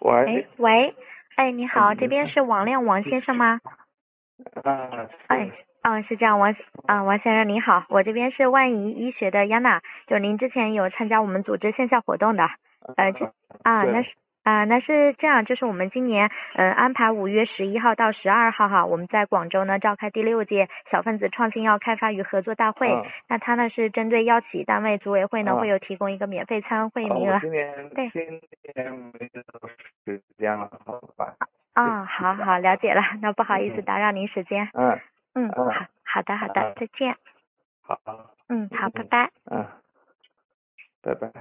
哎， 喂， 喂，哎，你好，这你边是王亮王先生吗？哎， 是， 是这样，王先生您好，我这边是万怡医学的央娜，就您之前有参加我们组织线下活动的，这那对， 是那是这样，就是我们今年安排5月11号到12号哈，我们在广州呢召开第6届小分子创新药开发与合作大会， 嗯那它呢是针对药企单位组委会呢会嗯有提供一个免费参会名我额，对。 今年没有时间了，好吧？ 好好了解了，那不好意思嗯打扰您时间。 嗯嗯好的， 嗯， 再见。 好， 好，拜拜。 嗯，拜拜。